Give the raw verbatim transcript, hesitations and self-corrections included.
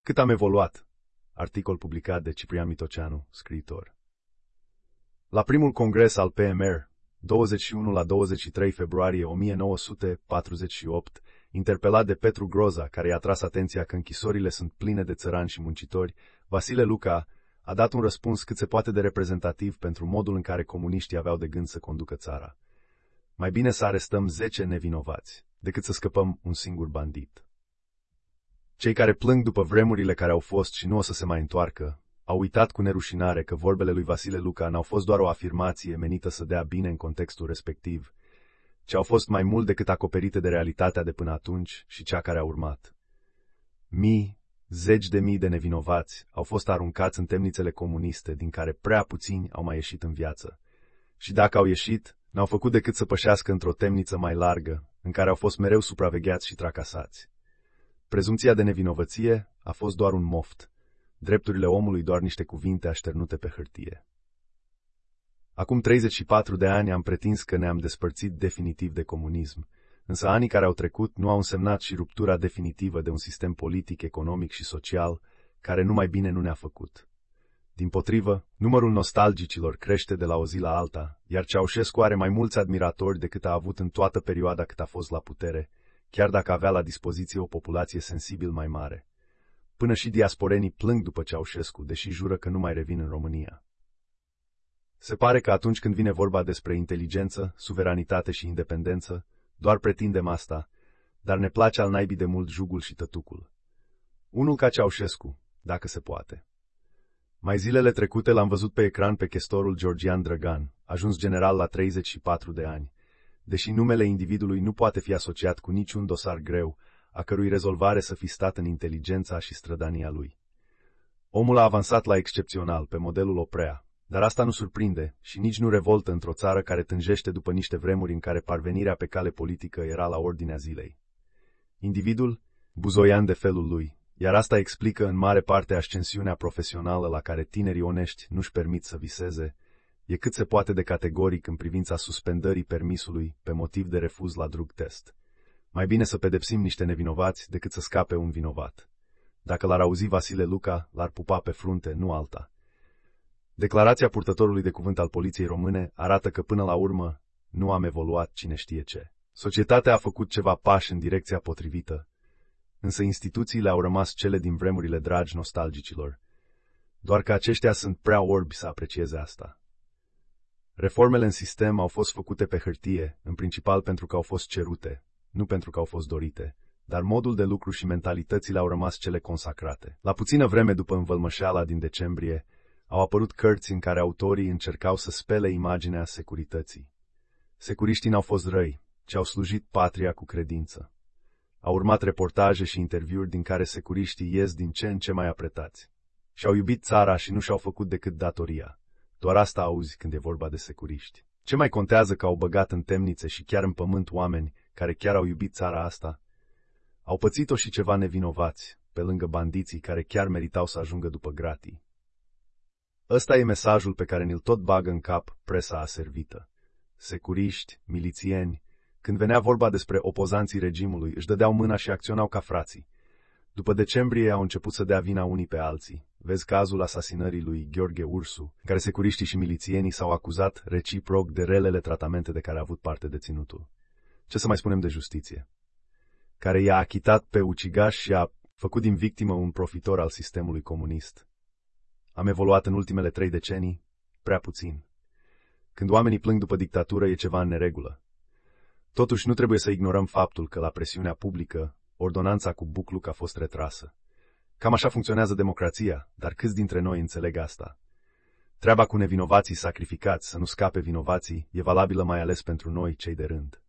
Cât am evoluat? Articol publicat de Ciprian Mitoceanu, scriitor. La primul congres al P M R, douăzeci și unu la douăzeci și trei februarie o mie nouă sute patruzeci și opt, interpelat de Petru Groza, care i-a tras atenția că închisorile sunt pline de țărani și muncitori, Vasile Luca a dat un răspuns cât se poate de reprezentativ pentru modul în care comuniștii aveau de gând să conducă țara. Mai bine să arestăm zece nevinovați, decât să scăpăm un singur bandit. Cei care plâng după vremurile care au fost și nu o să se mai întoarcă, au uitat cu nerușinare că vorbele lui Vasile Luca n-au fost doar o afirmație menită să dea bine în contextul respectiv, ci au fost mai mult decât acoperite de realitatea de până atunci și cea care a urmat. Mii, zeci de mii de nevinovați au fost aruncați în temnițele comuniste, din care prea puțini au mai ieșit în viață. Și dacă au ieșit, n-au făcut decât să pășească într-o temniță mai largă, în care au fost mereu supravegheați și tracasați. Prezumția de nevinovăție a fost doar un moft, drepturile omului doar niște cuvinte așternute pe hârtie. Acum treizeci și patru de ani am pretins că ne-am despărțit definitiv de comunism, însă anii care au trecut nu au însemnat și ruptura definitivă de un sistem politic, economic și social, care numai bine nu ne-a făcut. Dimpotrivă, numărul nostalgicilor crește de la o zi la alta, iar Ceaușescu are mai mulți admiratori decât a avut în toată perioada cât a fost la putere, chiar dacă avea la dispoziție o populație sensibil mai mare. Până și diasporenii plâng după Ceaușescu, deși jură că nu mai revin în România. Se pare că atunci când vine vorba despre inteligență, suveranitate și independență, doar pretindem asta, dar ne place al naibii de mult jugul și tătucul. Unul ca Ceaușescu, dacă se poate. Mai zilele trecute l-am văzut pe ecran pe chestorul Georgian Drăgan, ajuns general la treizeci și patru de ani, deși numele individului nu poate fi asociat cu niciun dosar greu, a cărui rezolvare să fi stat în inteligența și strădania lui. Omul a avansat la excepțional, pe modelul Oprea, dar asta nu surprinde și nici nu revoltă într-o țară care tânjește după niște vremuri în care parvenirea pe cale politică era la ordinea zilei. Individul, buzoian de felul lui, iar asta explică în mare parte ascensiunea profesională la care tinerii onești nu-și permit să viseze, e cât se poate de categoric în privința suspendării permisului pe motiv de refuz la drug test. Mai bine să pedepsim niște nevinovați decât să scape un vinovat. Dacă l-ar auzi Vasile Luca, l-ar pupa pe frunte, nu alta. Declarația purtătorului de cuvânt al poliției române arată că până la urmă nu am evoluat cine știe ce. Societatea a făcut ceva pași în direcția potrivită, însă instituțiile au rămas cele din vremurile dragi nostalgicilor, doar că aceștia sunt prea orbi să aprecieze asta. Reformele în sistem au fost făcute pe hârtie, în principal pentru că au fost cerute, nu pentru că au fost dorite, dar modul de lucru și mentalitățile au rămas cele consacrate. La puțină vreme după învălmășeala din decembrie, au apărut cărți în care autorii încercau să spele imaginea securității. Securiștii n-au fost răi, ci au slujit patria cu credință. Au urmat reportaje și interviuri din care securiștii ies din ce în ce mai apretați. Și-au iubit țara și nu și-au făcut decât datoria. Doar asta auzi când e vorba de securiști. Ce mai contează că au băgat în temnițe și chiar în pământ oameni care chiar au iubit țara asta? Au pățit-o și ceva nevinovați, pe lângă bandiții care chiar meritau să ajungă după gratii. Ăsta e mesajul pe care ni-l tot bagă în cap presa aservită. Securiști, milițieni, când venea vorba despre opozanții regimului, își dădeau mâna și acționau ca frații. După decembrie au început să dea vina unii pe alții. Vezi cazul asasinării lui Gheorghe Ursu, în care securiștii și milițienii s-au acuzat reciproc de relele tratamente de care a avut parte deținutul. Ce să mai spunem de justiție? Care i-a achitat pe ucigaș și a făcut din victimă un profitor al sistemului comunist. Am evoluat în ultimele trei decenii? Prea puțin. Când oamenii plâng după dictatură, e ceva în neregulă. Totuși, nu trebuie să ignorăm faptul că, la presiunea publică, ordonanța cu Bucluc a fost retrasă. Cam așa funcționează democrația, dar câți dintre noi înțeleg asta? Treaba cu nevinovații sacrificați să nu scape vinovații e valabilă mai ales pentru noi, cei de rând.